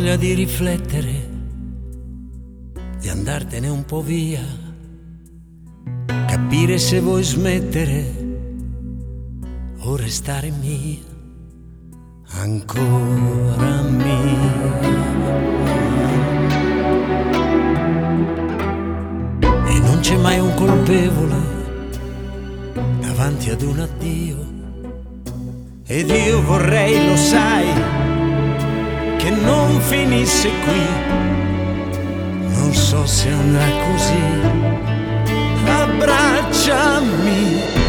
voglia di riflettere, di andartene un po' via, capire se vuoi smettere o restare mia, ancora mia. E non c'è mai un colpevole davanti ad un addio, ed io vorrei, lo sai, che non finisse qui. Non so se andrà così, abbracciami.